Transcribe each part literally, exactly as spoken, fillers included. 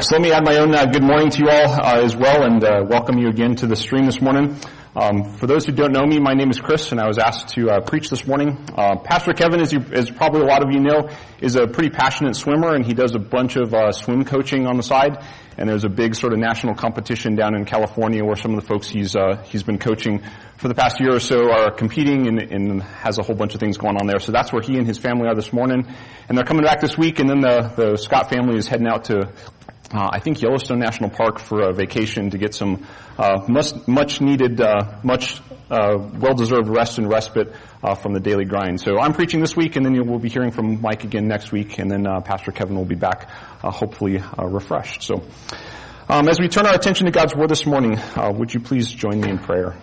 So let me add my own uh, good morning to you all uh, as well, and uh, welcome you again to the stream this morning. Um, for those who don't know me, my name is Chris, and I was asked to uh, preach this morning. Uh, Pastor Kevin, as, you, as probably a lot of you know, is a pretty passionate swimmer, and he does a bunch of uh, swim coaching on the side. And there's a big sort of national competition down in California where some of the folks he's uh, he's been coaching for the past year or so are competing, and, and has a whole bunch of things going on there. So that's where he and his family are this morning, and they're coming back this week. And then the the Scott family is heading out to Uh, I think Yellowstone National Park for a vacation to get some uh, much, much needed, uh, much uh, well-deserved rest and respite uh, from the daily grind. So I'm preaching this week, and then you will be hearing from Mike again next week, and then uh, Pastor Kevin will be back, uh, hopefully uh, refreshed. So um, as we turn our attention to God's Word this morning, uh, would you please join me in prayer?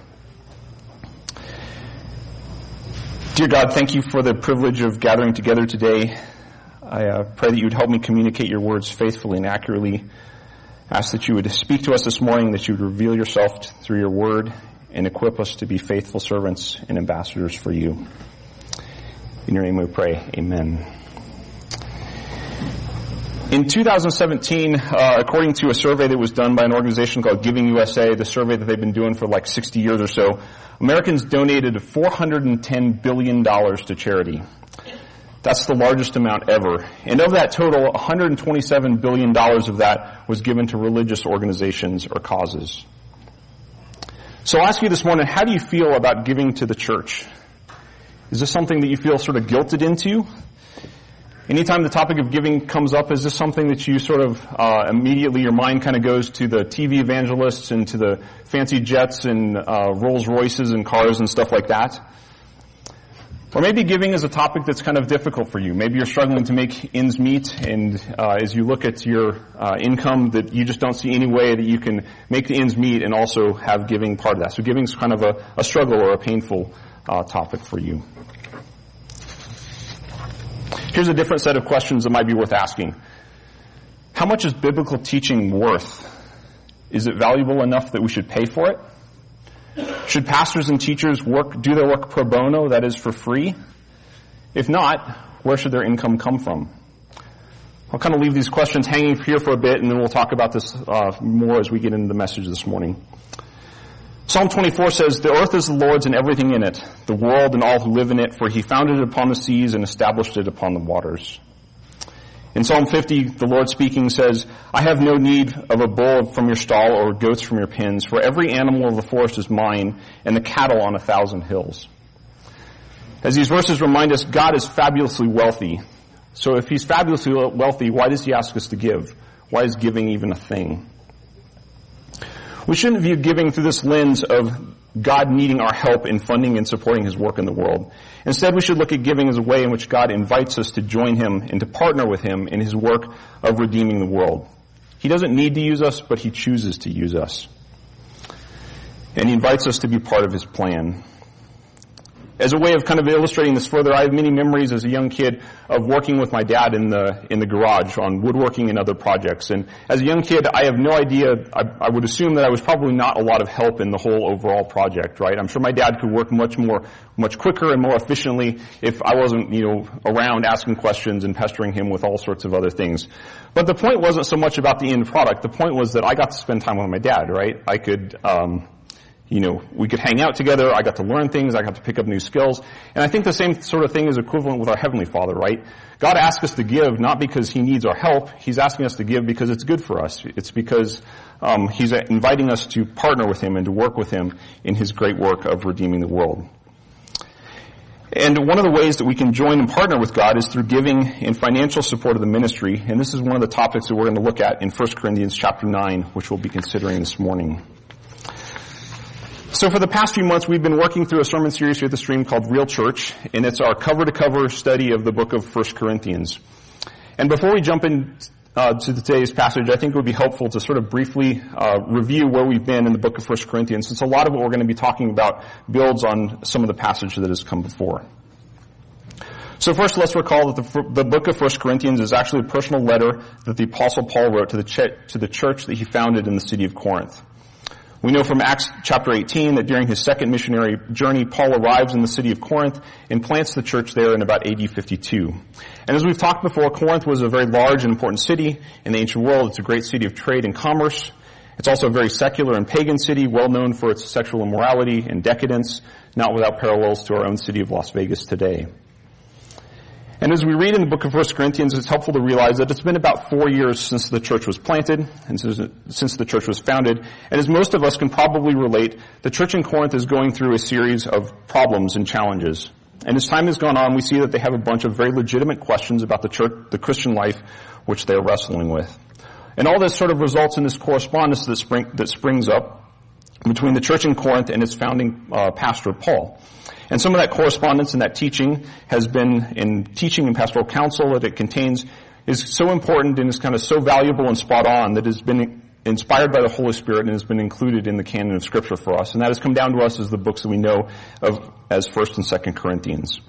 Dear God, thank you for the privilege of gathering together today. I uh, pray that you would help me communicate your words faithfully and accurately. I ask that you would speak to us this morning, that you would reveal yourself t- through your word and equip us to be faithful servants and ambassadors for you. In your name we pray. Amen. In two thousand seventeen, uh, according to a survey that was done by an organization called Giving U S A, the survey that they've been doing for like sixty years or so, Americans donated four hundred ten billion dollars to charity. That's the largest amount ever. And of that total, one hundred twenty-seven billion dollars of that was given to religious organizations or causes. So I'll ask you this morning, how do you feel about giving to the church? Is this something that you feel sort of guilted into? Anytime the topic of giving comes up, is this something that you sort of uh, immediately, your mind kind of goes to the T V evangelists and to the fancy jets and uh, Rolls Royces and cars and stuff like that? Or maybe giving is a topic that's kind of difficult for you. Maybe you're struggling to make ends meet, and uh, as you look at your uh, income, that you just don't see any way that you can make the ends meet and also have giving part of that. So giving is kind of a, a struggle or a painful uh, topic for you. Here's a different set of questions that might be worth asking. How much is biblical teaching worth? Is it valuable enough that we should pay for it? Should pastors and teachers work, do their work pro bono, that is for free? If not, where should their income come from? I'll kind of leave these questions hanging here for a bit, and then we'll talk about this uh, more as we get into the message this morning. Psalm twenty-four says, "The earth is the Lord's and everything in it, the world and all who live in it, for he founded it upon the seas and established it upon the waters." In Psalm fifty, the Lord speaking says, "I have no need of a bull from your stall or goats from your pens, for every animal of the forest is mine, and the cattle on a thousand hills." As these verses remind us, God is fabulously wealthy. So if he's fabulously wealthy, why does he ask us to give? Why is giving even a thing? We shouldn't view giving through this lens of God needing our help in funding and supporting his work in the world. Instead, we should look at giving as a way in which God invites us to join him and to partner with him in his work of redeeming the world. He doesn't need to use us, but he chooses to use us. And he invites us to be part of his plan. As a way of kind of illustrating this further, I have many memories as a young kid of working with my dad in the in the garage on woodworking and other projects. And as a young kid, I have no idea, I, I would assume that I was probably not a lot of help in the whole overall project, right? I'm sure my dad could work much more, much quicker and more efficiently if I wasn't, you know, around asking questions and pestering him with all sorts of other things. But the point wasn't so much about the end product. The point was that I got to spend time with my dad, right? I could, um, You know, we could hang out together. I got to learn things. I got to pick up new skills. And I think the same sort of thing is equivalent with our Heavenly Father, right? God asks us to give not because he needs our help. He's asking us to give because it's good for us. It's because um, he's inviting us to partner with him and to work with him in his great work of redeeming the world. And one of the ways that we can join and partner with God is through giving and financial support of the ministry. And this is one of the topics that we're going to look at in First Corinthians chapter nine, which we'll be considering this morning. So for the past few months, we've been working through a sermon series here at the Stream called Real Church, and it's our cover-to-cover study of the book of First Corinthians. And before we jump in uh, to today's passage, I think it would be helpful to sort of briefly uh, review where we've been in the book of First Corinthians, since a lot of what we're going to be talking about builds on some of the passage that has come before. So first, let's recall that the, the book of First Corinthians is actually a personal letter that the Apostle Paul wrote to the, ch- to the church that he founded in the city of Corinth. We know from Acts chapter eighteen that during his second missionary journey, Paul arrives in the city of Corinth and plants the church there in about A D fifty-two. And as we've talked before, Corinth was a very large and important city in the ancient world. It's a great city of trade and commerce. It's also a very secular and pagan city, well known for its sexual immorality and decadence, not without parallels to our own city of Las Vegas today. And as we read in the book of First Corinthians, it's helpful to realize that it's been about four years since the church was planted and since the church was founded. And as most of us can probably relate, the church in Corinth is going through a series of problems and challenges. And as time has gone on, we see that they have a bunch of very legitimate questions about the church, the Christian life, which they're wrestling with. And all this sort of results in this correspondence that, spring, that springs up between the church in Corinth and its founding uh, pastor, Paul. And some of that correspondence and that teaching has been in teaching and pastoral counsel that it contains is so important and is kind of so valuable and spot on that it has been inspired by the Holy Spirit and has been included in the canon of Scripture for us. And that has come down to us as the books that we know of as First and Second Corinthians.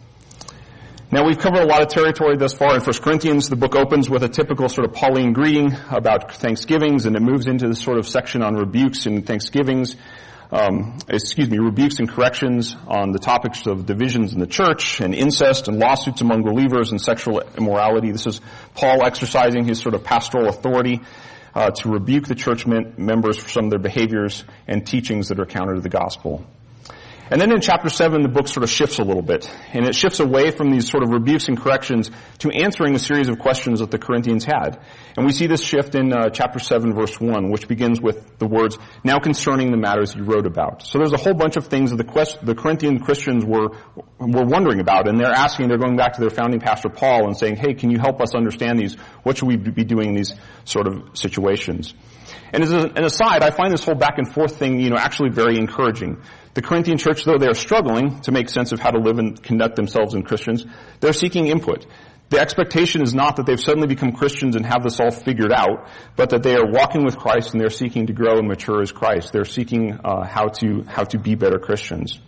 Now, we've covered a lot of territory thus far in First Corinthians. The book opens with a typical sort of Pauline greeting about thanksgivings, and it moves into this sort of section on rebukes and thanksgivings. Um, excuse me, rebukes and corrections on the topics of divisions in the church and incest and lawsuits among believers and sexual immorality. This is Paul exercising his sort of pastoral authority uh, to rebuke the church members for some of their behaviors and teachings that are counter to the gospel. And then in chapter seven, the book sort of shifts a little bit, and it shifts away from these sort of rebukes and corrections to answering a series of questions that the Corinthians had. And we see this shift in uh, chapter seven, verse one, which begins with the words, "Now concerning the matters you wrote about." So there's a whole bunch of things that the, quest- the Corinthian Christians were were wondering about, and they're asking, they're going back to their founding pastor, Paul, and saying, hey, can you help us understand these? What should we be doing in these sort of situations? And as an aside, I find this whole back and forth thing, you know, actually very encouraging. The Corinthian church, though they are struggling to make sense of how to live and conduct themselves as Christians, they're seeking input. The expectation is not that they've suddenly become Christians and have this all figured out, but that they are walking with Christ and they're seeking to grow and mature as Christ. They're seeking uh, how to how to be better Christians.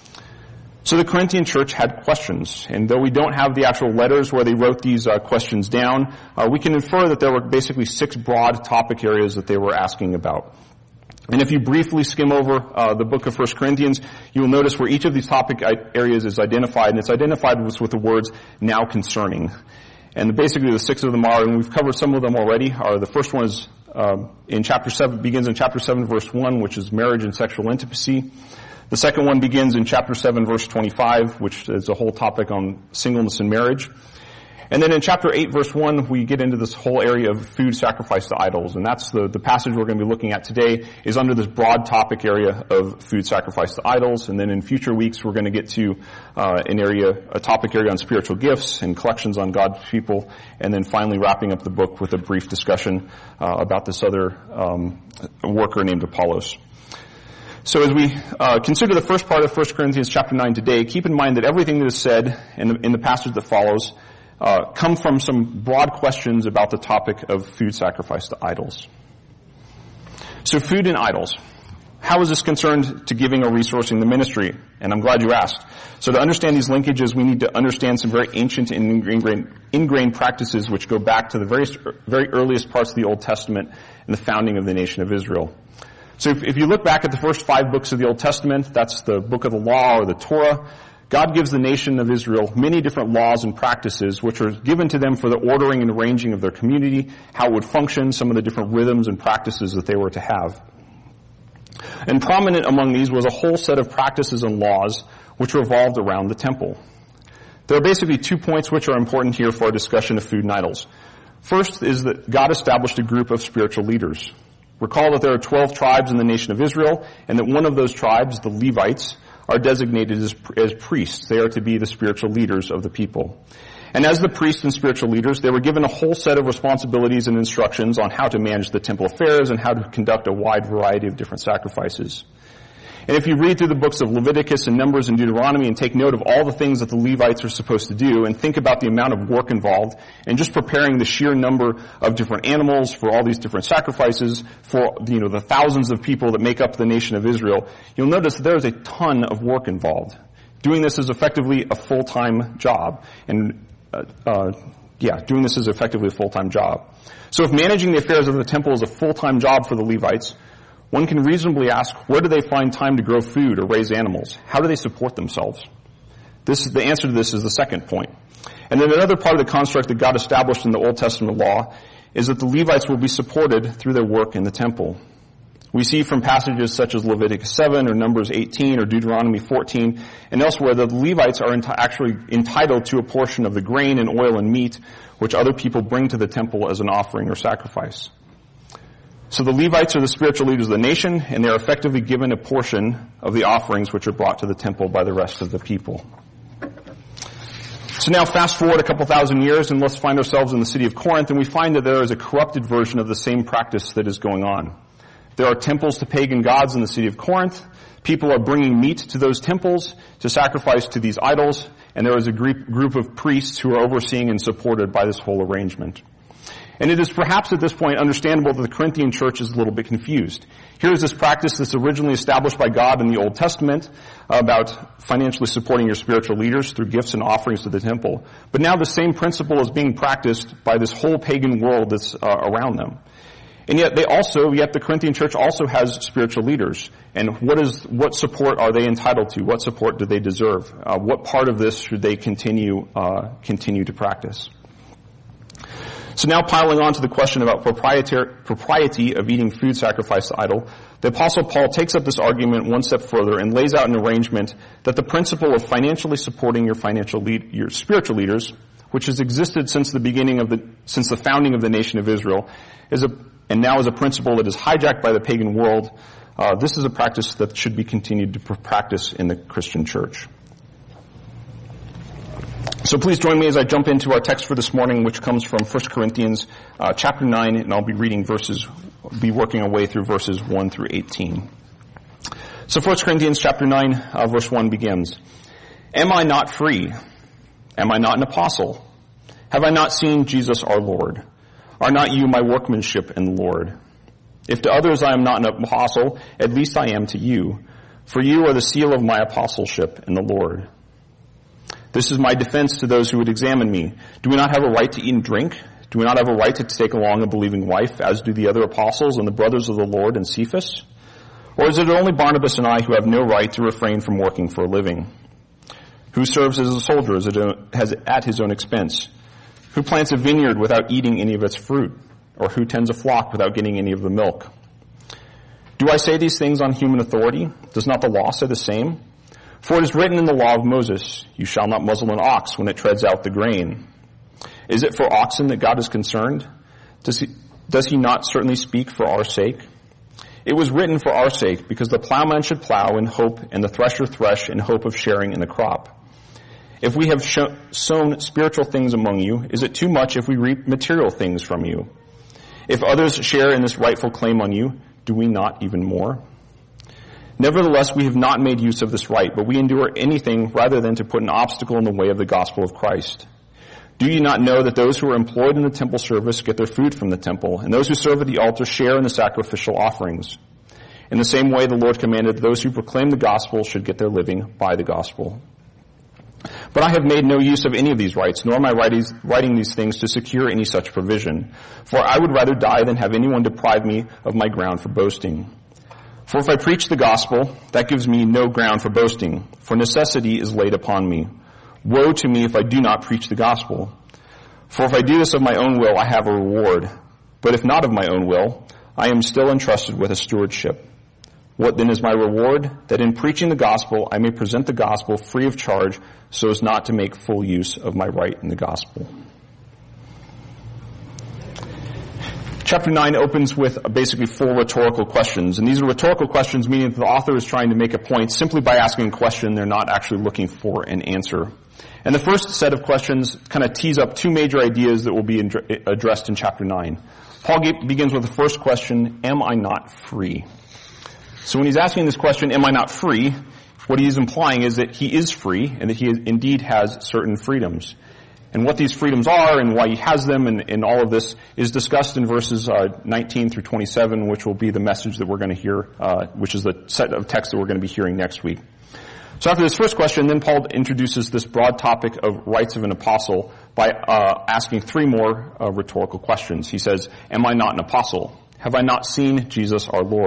So the Corinthian church had questions, and though we don't have the actual letters where they wrote these uh, questions down, uh, we can infer that there were basically six broad topic areas that they were asking about. And if you briefly skim over uh, the book of First Corinthians, you will notice where each of these topic areas is identified, and it's identified with, with the words, "now concerning." And basically the six of them are, and we've covered some of them already, are the first one is uh, in chapter seven, begins in chapter seven, verse one, which is marriage and sexual intimacy. The second one begins in chapter seven, verse twenty-five, which is a whole topic on singleness and marriage. And then in chapter eight, verse one, we get into this whole area of food sacrificed to idols. And that's the, the passage we're going to be looking at today is under this broad topic area of food sacrificed to idols. And then in future weeks, we're going to get to uh, an area, a topic area on spiritual gifts and collections on God's people. And then finally wrapping up the book with a brief discussion uh, about this other um, worker named Apollos. So as we uh, consider the first part of First Corinthians chapter nine today, keep in mind that everything that is said in the, in the passage that follows uh, come from some broad questions about the topic of food sacrificed to idols. So food and idols. How is this concerned to giving or resourcing the ministry? And I'm glad you asked. So to understand these linkages, we need to understand some very ancient and ingrained, ingrained practices which go back to the very, very earliest parts of the Old Testament and the founding of the nation of Israel. So if, if you look back at the first five books of the Old Testament, that's the book of the law or the Torah, God gives the nation of Israel many different laws and practices which are given to them for the ordering and arranging of their community, how it would function, some of the different rhythms and practices that they were to have. And prominent among these was a whole set of practices and laws which revolved around the temple. There are basically two points which are important here for our discussion of food and idols. First is that God established a group of spiritual leaders. Recall that there are twelve tribes in the nation of Israel, and that one of those tribes, the Levites, are designated as, as priests. They are to be the spiritual leaders of the people. And as the priests and spiritual leaders, they were given a whole set of responsibilities and instructions on how to manage the temple affairs and how to conduct a wide variety of different sacrifices. And if you read through the books of Leviticus and Numbers and Deuteronomy and take note of all the things that the Levites are supposed to do and think about the amount of work involved and just preparing the sheer number of different animals for all these different sacrifices for, you know, the thousands of people that make up the nation of Israel, you'll notice that there is a ton of work involved. Doing this is effectively a full-time job. And, uh, uh, yeah, doing this is effectively a full-time job. So if managing the affairs of the temple is a full-time job for the Levites, One can reasonably ask, where do they find time to grow food or raise animals? How do they support themselves? This is, the answer to this is the second point. And then another part of the construct that God established in the Old Testament law is that the Levites will be supported through their work in the temple. We see from passages such as Leviticus seven or Numbers eighteen or Deuteronomy fourteen and elsewhere that the Levites are enti- actually entitled to a portion of the grain and oil and meat which other people bring to the temple as an offering or sacrifice. So the Levites are the spiritual leaders of the nation, and they are effectively given a portion of the offerings which are brought to the temple by the rest of the people. So now fast forward a couple thousand years, and let's find ourselves in the city of Corinth, and we find that there is a corrupted version of the same practice that is going on. There are temples to pagan gods in the city of Corinth. People are bringing meat to those temples to sacrifice to these idols, and there is a group of priests who are overseeing and supported by this whole arrangement. And it is perhaps at this point understandable that the Corinthian church is a little bit confused. Here is this practice that's originally established by God in the Old Testament about financially supporting your spiritual leaders through gifts and offerings to the temple. But now the same principle is being practiced by this whole pagan world that's uh, around them. And yet they also, yet the Corinthian church also has spiritual leaders. And what is, what support are they entitled to? What support do they deserve? Uh, what part of this should they continue, uh, continue to practice? So now piling on to the question about propriety of eating food sacrificed to idol, the Apostle Paul takes up this argument one step further and lays out an arrangement that the principle of financially supporting your financial lead, your spiritual leaders, which has existed since the beginning of the, since the founding of the nation of Israel, is a, and now is a principle that is hijacked by the pagan world. Uh, this is a practice that should be continued to practice in the Christian church. So please join me as I jump into our text for this morning, which comes from First Corinthians uh, chapter nine, and I'll be reading verses, be working our way through verses one through eighteen. So First Corinthians chapter nine, uh, verse one begins, Am I not free? Am I not an apostle? Have I not seen Jesus our Lord? Are not you my workmanship in the Lord? If to others I am not an apostle, at least I am to you, for you are the seal of my apostleship in the Lord. This is my defense to those who would examine me. Do we not have a right to eat and drink? Do we not have a right to take along a believing wife, as do the other apostles and the brothers of the Lord and Cephas? Or is it only Barnabas and I who have no right to refrain from working for a living? Who serves as a soldier as at his own expense? Who plants a vineyard without eating any of its fruit? Or who tends a flock without getting any of the milk? Do I say these things on human authority? Does not the law say the same? For it is written in the law of Moses, you shall not muzzle an ox when it treads out the grain. Is it for oxen that God is concerned? Does he, does he not certainly speak for our sake? It was written for our sake, because the plowman should plow in hope, and the thresher thresh in hope of sharing in the crop. If we have sh- sown spiritual things among you, is it too much if we reap material things from you? If others share in this rightful claim on you, do we not even more? Nevertheless, we have not made use of this right, but we endure anything rather than to put an obstacle in the way of the gospel of Christ. Do you not know that those who are employed in the temple service get their food from the temple, and those who serve at the altar share in the sacrificial offerings? In the same way, the Lord commanded that those who proclaim the gospel should get their living by the gospel. But I have made no use of any of these rights, nor am I writing these things to secure any such provision. For I would rather die than have anyone deprive me of my ground for boasting. For if I preach the gospel, that gives me no ground for boasting, for necessity is laid upon me. Woe to me if I do not preach the gospel. For if I do this of my own will, I have a reward. But if not of my own will, I am still entrusted with a stewardship. What then is my reward? That in preaching the gospel, I may present the gospel free of charge, so as not to make full use of my right in the gospel. Chapter nine opens with basically four rhetorical questions. And these are rhetorical questions, meaning that the author is trying to make a point simply by asking a question. They're not actually looking for an answer. And the first set of questions kind of tease up two major ideas that will be addressed in chapter nine. Paul begins with the first question, am I not free? So when he's asking this question, am I not free, what he is implying is that he is free and that he indeed has certain freedoms. And what these freedoms are and why he has them and, and all of this is discussed in verses uh, nineteen through twenty-seven, which will be the message that we're going to hear, uh, which is the set of text that we're going to be hearing next week. So after this first question, then Paul introduces this broad topic of rights of an apostle by uh, asking three more uh, rhetorical questions. He says, am I not an apostle? Have I not seen Jesus our Lord?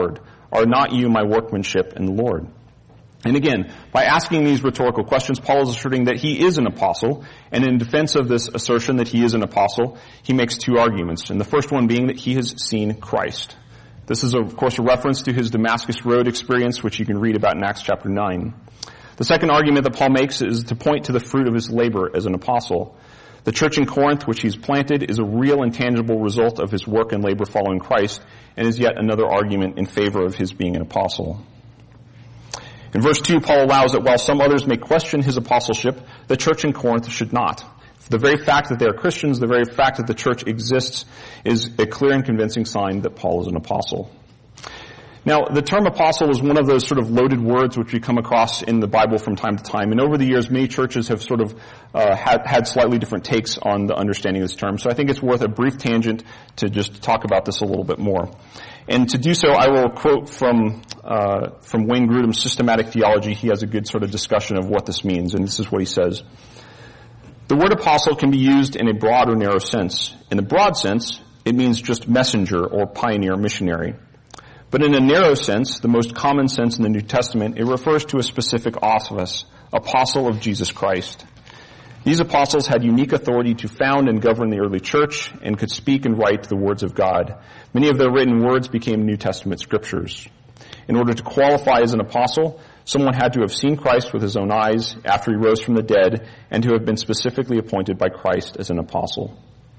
Are not you my workmanship in the Lord? And again, by asking these rhetorical questions, Paul is asserting that he is an apostle, and in defense of this assertion that he is an apostle, he makes two arguments, and the first one being that he has seen Christ. This is, of course, a reference to his Damascus Road experience, which you can read about in Acts chapter nine. The second argument that Paul makes is to point to the fruit of his labor as an apostle. The church in Corinth, which he's planted, is a real and tangible result of his work and labor following Christ, and is yet another argument in favor of his being an apostle. In verse two, Paul allows that while some others may question his apostleship, the church in Corinth should not. The very fact that they are Christians, the very fact that the church exists, is a clear and convincing sign that Paul is an apostle. Now, the term apostle is one of those sort of loaded words which we come across in the Bible from time to time. And over the years, many churches have sort of uh, had, had slightly different takes on the understanding of this term. So I think it's worth a brief tangent to just talk about this a little bit more. And to do so, I will quote from uh, from Wayne Grudem's Systematic Theology. He has a good sort of discussion of what this means, and this is what he says. The word apostle can be used in a broad or narrow sense. In the broad sense, it means just messenger or pioneer missionary. But in a narrow sense, the most common sense in the New Testament, it refers to a specific office, apostle of Jesus Christ. These apostles had unique authority to found and govern the early church and could speak and write the words of God. Many of their written words became New Testament scriptures. In order to qualify as an apostle, someone had to have seen Christ with his own eyes after he rose from the dead and to have been specifically appointed by Christ as an apostle.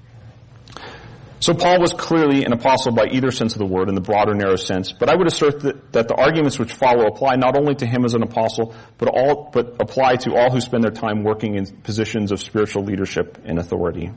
So Paul was clearly an apostle by either sense of the word, in the broad or narrow sense, but I would assert that, that the arguments which follow apply not only to him as an apostle, but all, but apply to all who spend their time working in positions of spiritual leadership and authority.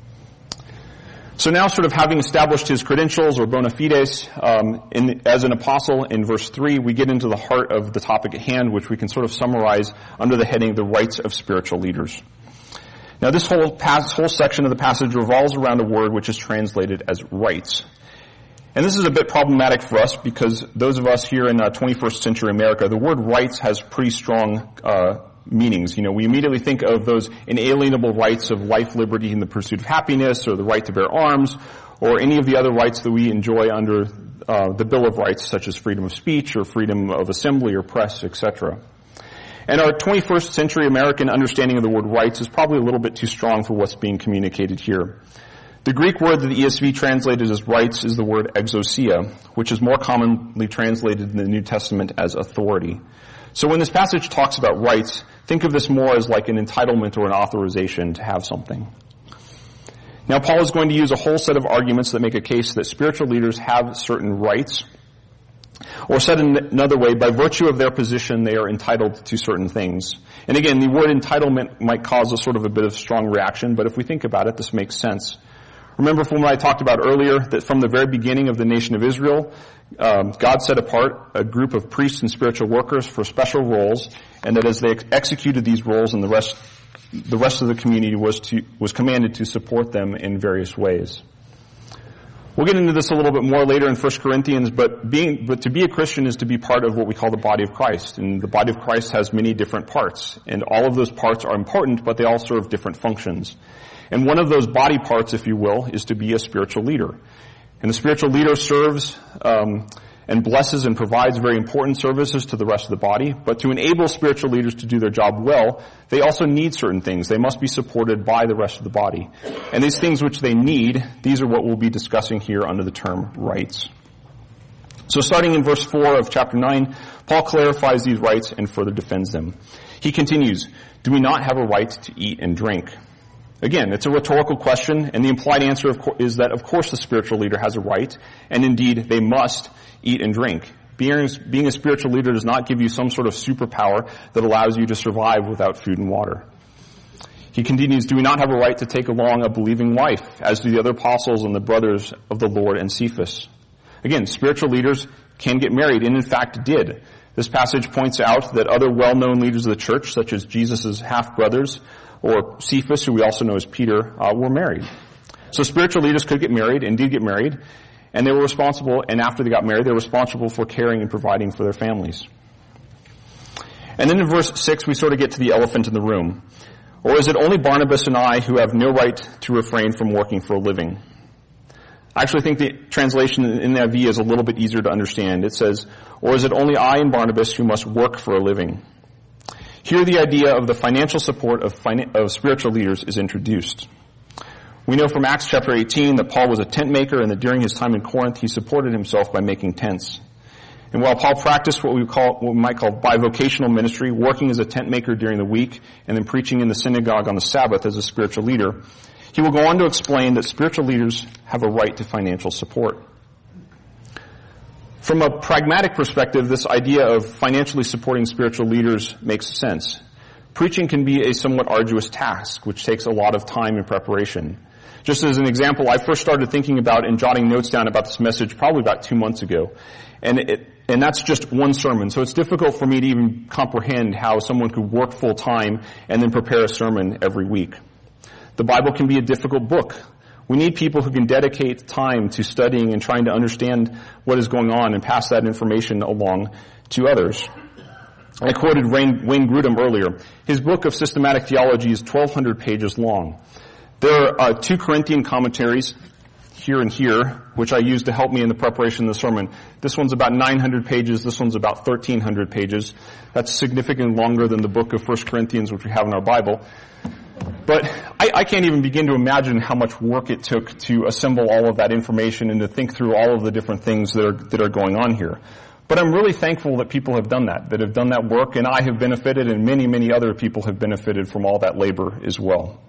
So now, sort of having established his credentials or bona fides um, in, as an apostle in verse three, we get into the heart of the topic at hand, which we can sort of summarize under the heading, the rights of spiritual leaders. Now, this whole pas- whole section of the passage revolves around a word which is translated as rights. And this is a bit problematic for us because those of us here in uh, twenty-first century America, the word rights has pretty strong uh meanings. You know, we immediately think of those inalienable rights of life, liberty, and the pursuit of happiness, or the right to bear arms, or any of the other rights that we enjoy under uh the Bill of Rights, such as freedom of speech or freedom of assembly or press, et cetera. And our twenty-first century American understanding of the word rights is probably a little bit too strong for what's being communicated here. The Greek word that the E S V translated as rights is the word exousia, which is more commonly translated in the New Testament as authority. So when this passage talks about rights, think of this more as like an entitlement or an authorization to have something. Now, Paul is going to use a whole set of arguments that make a case that spiritual leaders have certain rights. Or said in another way, by virtue of their position, they are entitled to certain things. And again, the word entitlement might cause a sort of a bit of strong reaction, but if we think about it, this makes sense. Remember from what I talked about earlier, that from the very beginning of the nation of Israel, um, God set apart a group of priests and spiritual workers for special roles, and that as they ex- executed these roles, and the rest, the rest of the community was to, was commanded to support them in various ways. We'll get into this a little bit more later in First Corinthians, but being, but to be a Christian is to be part of what we call the body of Christ. And the body of Christ has many different parts. And all of those parts are important, but they all serve different functions. And one of those body parts, if you will, is to be a spiritual leader. And the spiritual leader serves, um, and blesses and provides very important services to the rest of the body. But to enable spiritual leaders to do their job well, they also need certain things. They must be supported by the rest of the body. And these things which they need, these are what we'll be discussing here under the term rights. So starting in verse four of chapter nine, Paul clarifies these rights and further defends them. He continues, do we not have a right to eat and drink? Again, it's a rhetorical question, and the implied answer of co- is that of course the spiritual leader has a right, and indeed they must eat and drink. Being, being a spiritual leader does not give you some sort of superpower that allows you to survive without food and water. He continues, do we not have a right to take along a believing wife, as do the other apostles and the brothers of the Lord and Cephas? Again, spiritual leaders can get married, and in fact did. This passage points out that other well-known leaders of the church, such as Jesus' half-brothers, or Cephas, who we also know as Peter, uh, were married. So spiritual leaders could get married, and did get married, and they were responsible, and after they got married, they were responsible for caring and providing for their families. And then in verse six, we sort of get to the elephant in the room. Or is it only Barnabas and I who have no right to refrain from working for a living? I actually think the translation in the N I V is a little bit easier to understand. It says, or is it only I and Barnabas who must work for a living? Here the idea of the financial support of, finan- of spiritual leaders is introduced. We know from Acts chapter eighteen that Paul was a tent maker and that during his time in Corinth he supported himself by making tents. And while Paul practiced what we call, what we might call bivocational ministry, working as a tent maker during the week and then preaching in the synagogue on the Sabbath as a spiritual leader, he will go on to explain that spiritual leaders have a right to financial support. From a pragmatic perspective, this idea of financially supporting spiritual leaders makes sense. Preaching can be a somewhat arduous task, which takes a lot of time and preparation. Just as an example, I first started thinking about and jotting notes down about this message probably about two months ago. And it, and that's just one sermon. So it's difficult for me to even comprehend how someone could work full time and then prepare a sermon every week. The Bible can be a difficult book. We need people who can dedicate time to studying and trying to understand what is going on and pass that information along to others. I quoted Wayne, Wayne Grudem earlier. His book of systematic theology is twelve hundred pages long. There are uh, two Corinthian commentaries, here and here, which I used to help me in the preparation of the sermon. This one's about nine hundred pages. This one's about thirteen hundred pages. That's significantly longer than the book of First Corinthians, which we have in our Bible. But I, I can't even begin to imagine how much work it took to assemble all of that information and to think through all of the different things that are, that are going on here. But I'm really thankful that people have done that, that have done that work, and I have benefited, and many, many other people have benefited from all that labor as well.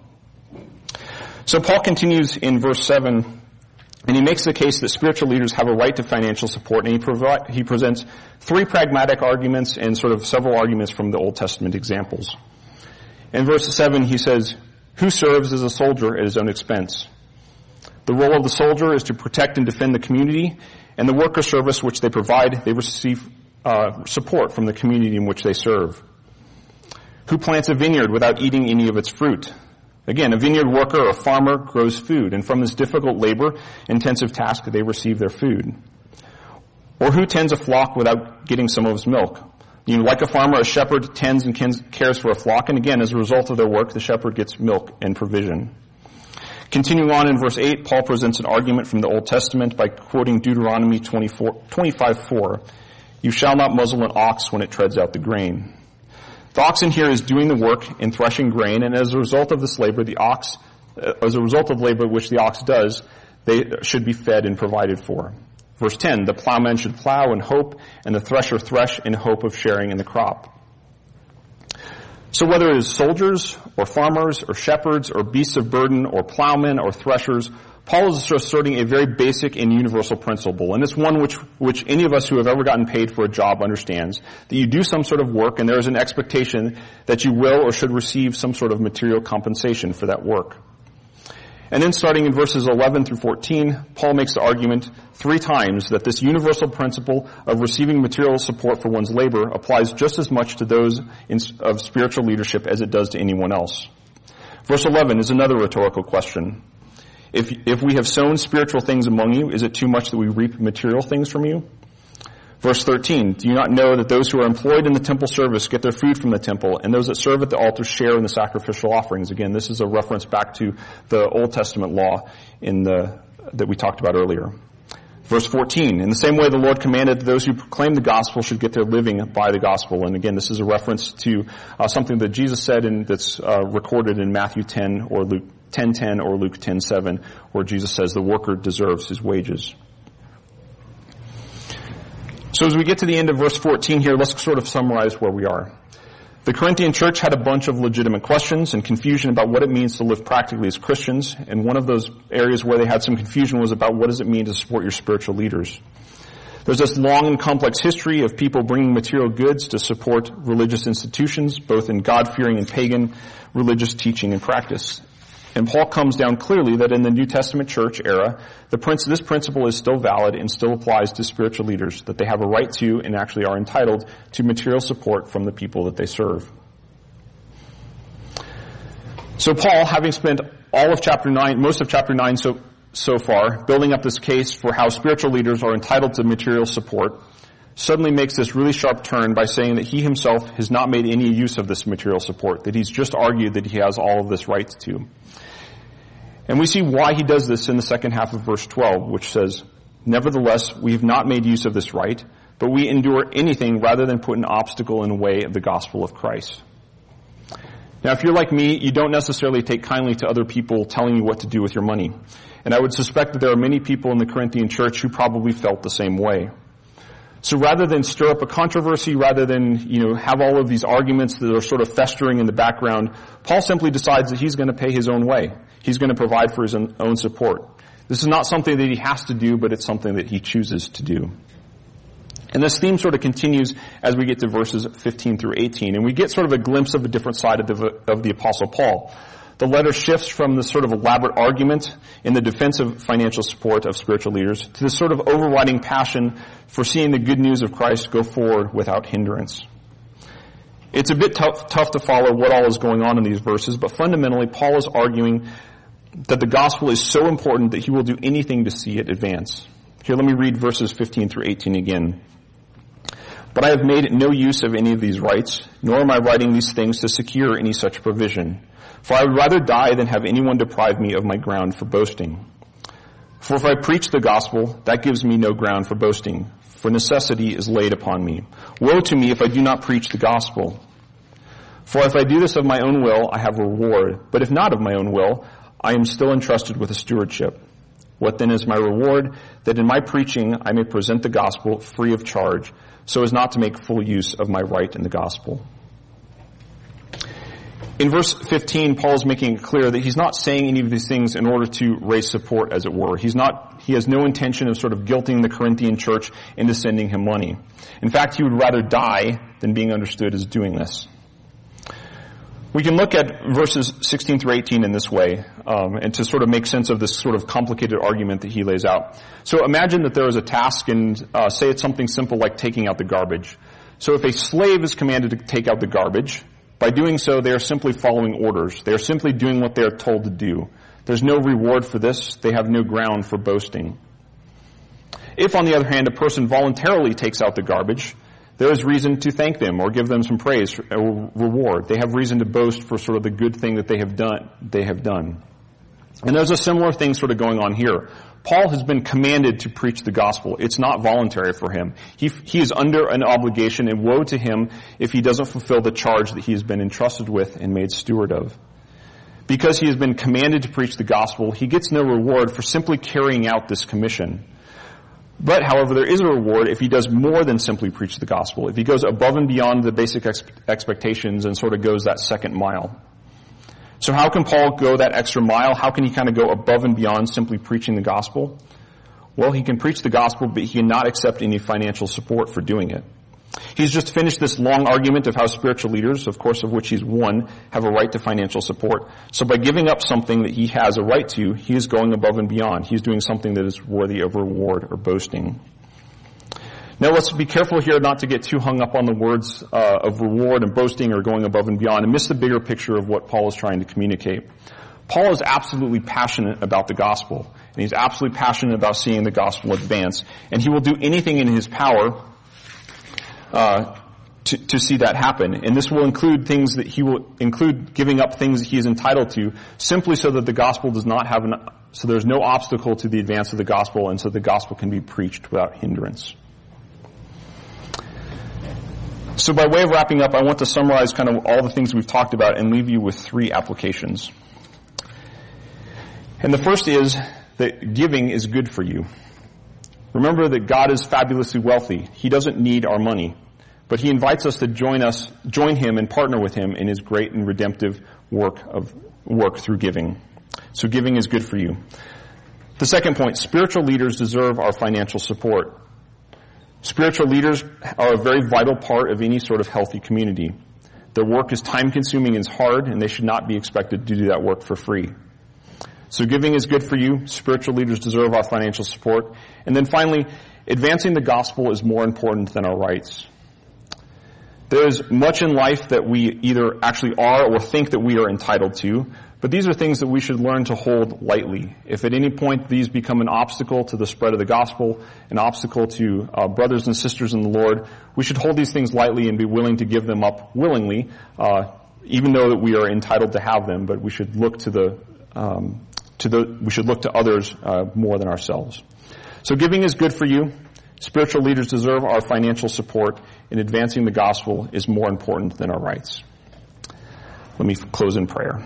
So Paul continues in verse seven, and he makes the case that spiritual leaders have a right to financial support, and he, provi- he presents three pragmatic arguments and sort of several arguments from the Old Testament examples. In verse seven, he says, who serves as a soldier at his own expense? The role of the soldier is to protect and defend the community, and the work or service which they provide, they receive uh, support from the community in which they serve. Who plants a vineyard without eating any of its fruit? Again, a vineyard worker or a farmer grows food, and from this difficult labor-intensive task, they receive their food. Or who tends a flock without getting some of its milk? You know, like a farmer, a shepherd tends and cares for a flock, and again, as a result of their work, the shepherd gets milk and provision. Continuing on in verse eight, Paul presents an argument from the Old Testament by quoting Deuteronomy twenty-five four. You shall not muzzle an ox when it treads out the grain. The oxen here is doing the work in threshing grain, and as a result of this labor, the ox, as a result of labor which the ox does, they should be fed and provided for. Verse ten, the plowman should plow in hope, and the thresher thresh in hope of sharing in the crop. So whether it is soldiers, or farmers, or shepherds, or beasts of burden, or plowmen, or threshers, Paul is asserting a very basic and universal principle, and it's one which, which any of us who have ever gotten paid for a job understands, that you do some sort of work, and there is an expectation that you will or should receive some sort of material compensation for that work. And then starting in verses eleven through fourteen, Paul makes the argument three times that this universal principle of receiving material support for one's labor applies just as much to those in, of spiritual leadership as it does to anyone else. Verse eleven is another rhetorical question. If, if we have sown spiritual things among you, is it too much that we reap material things from you? Verse thirteen, do you not know that those who are employed in the temple service get their food from the temple, and those that serve at the altar share in the sacrificial offerings? Again, this is a reference back to the Old Testament law in the, that we talked about earlier. Verse fourteen, in the same way the Lord commanded that those who proclaim the gospel should get their living by the gospel. And again, this is a reference to uh, something that Jesus said and that's uh, recorded in Matthew ten or Luke ten ten or Luke ten seven, where Jesus says the worker deserves his wages. So as we get to the end of verse fourteen here, let's sort of summarize where we are. The Corinthian church had a bunch of legitimate questions and confusion about what it means to live practically as Christians, and one of those areas where they had some confusion was about what does it mean to support your spiritual leaders. There's this long and complex history of people bringing material goods to support religious institutions, both in God-fearing and pagan religious teaching and practice. And Paul comes down clearly that in the New Testament church era, the princ- this principle is still valid and still applies to spiritual leaders, that they have a right to and actually are entitled to material support from the people that they serve. So Paul, having spent all of chapter nine, most of chapter nine so, so far, building up this case for how spiritual leaders are entitled to material support, suddenly makes this really sharp turn by saying that he himself has not made any use of this material support, that he's just argued that he has all of this right to. And we see why he does this in the second half of verse twelve, which says, "Nevertheless, we have not made use of this right, but we endure anything rather than put an obstacle in the way of the gospel of Christ." Now, if you're like me, you don't necessarily take kindly to other people telling you what to do with your money. And I would suspect that there are many people in the Corinthian church who probably felt the same way. So rather than stir up a controversy, rather than, you know, have all of these arguments that are sort of festering in the background, Paul simply decides that he's going to pay his own way. He's going to provide for his own support. This is not something that he has to do, but it's something that he chooses to do. And this theme sort of continues as we get to verses fifteen through eighteen, and we get sort of a glimpse of a different side of the, of the Apostle Paul. The letter shifts from this sort of elaborate argument in the defense of financial support of spiritual leaders to this sort of overriding passion for seeing the good news of Christ go forward without hindrance. It's a bit tough, tough to follow what all is going on in these verses, but fundamentally Paul is arguing that the gospel is so important that he will do anything to see it advance. Here, let me read verses fifteen through eighteen again. "But I have made no use of any of these rights, nor am I writing these things to secure any such provision. For I would rather die than have anyone deprive me of my ground for boasting. For if I preach the gospel, that gives me no ground for boasting, for necessity is laid upon me. Woe to me if I do not preach the gospel. For if I do this of my own will, I have a reward, but if not of my own will, I am still entrusted with a stewardship. What then is my reward? That in my preaching I may present the gospel free of charge, so as not to make full use of my right in the gospel." In verse fifteen, Paul is making it clear that he's not saying any of these things in order to raise support, as it were. He's not, he has no intention of sort of guilting the Corinthian church into sending him money. In fact, he would rather die than being understood as doing this. We can look at verses sixteen through eighteen in this way, um, and to sort of make sense of this sort of complicated argument that he lays out. So imagine that there is a task, and uh, say it's something simple like taking out the garbage. So if a slave is commanded to take out the garbage, by doing so, they are simply following orders. They are simply doing what they are told to do. There's no reward for this. They have no ground for boasting. If, on the other hand, a person voluntarily takes out the garbage, there is reason to thank them or give them some praise or reward. They have reason to boast for sort of the good thing that they have done. They have done. And there's a similar thing sort of going on here. Paul has been commanded to preach the gospel. It's not voluntary for him. He, he is under an obligation, and woe to him if he doesn't fulfill the charge that he has been entrusted with and made steward of. Because he has been commanded to preach the gospel, he gets no reward for simply carrying out this commission. But, however, there is a reward if he does more than simply preach the gospel, if he goes above and beyond the basic ex- expectations and sort of goes that second mile. So how can Paul go that extra mile? How can he kind of go above and beyond simply preaching the gospel? Well, he can preach the gospel, but he cannot accept any financial support for doing it. He's just finished this long argument of how spiritual leaders, of course of which he's one, have a right to financial support. So by giving up something that he has a right to, he is going above and beyond. He's doing something that is worthy of reward or boasting. Now let's be careful here not to get too hung up on the words uh, of reward and boasting or going above and beyond and miss the bigger picture of what Paul is trying to communicate. Paul is absolutely passionate about the gospel, and he's absolutely passionate about seeing the gospel advance, and he will do anything in his power uh, to, to see that happen. And this will include things that he will include giving up things that he is entitled to, simply so that the gospel does not have an, so there's no obstacle to the advance of the gospel, and so the gospel can be preached without hindrance. So by way of wrapping up, I want to summarize kind of all the things we've talked about and leave you with three applications. And the first is that giving is good for you. Remember that God is fabulously wealthy. He doesn't need our money, but he invites us to join us, join him and partner with him in his great and redemptive work of work through giving. So giving is good for you. The second point, spiritual leaders deserve our financial support. Spiritual leaders are a very vital part of any sort of healthy community. Their work is time-consuming and hard, and they should not be expected to do that work for free. So giving is good for you. Spiritual leaders deserve our financial support. And then finally, advancing the gospel is more important than our rights. There is much in life that we either actually are or think that we are entitled to, but these are things that we should learn to hold lightly. If at any point these become an obstacle to the spread of the gospel, an obstacle to uh, brothers and sisters in the Lord, we should hold these things lightly and be willing to give them up willingly, uh, even though that we are entitled to have them, but we should look to the um, to the, we should look to others uh, more than ourselves. So giving is good for you. Spiritual leaders deserve our financial support, and advancing the gospel is more important than our rights. Let me close in prayer.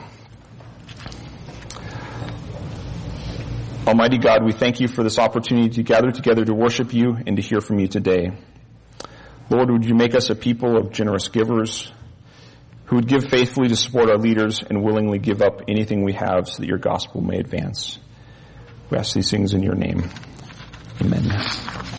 Almighty God, we thank you for this opportunity to gather together to worship you and to hear from you today. Lord, would you make us a people of generous givers who would give faithfully to support our leaders and willingly give up anything we have so that your gospel may advance. We ask these things in your name. Amen.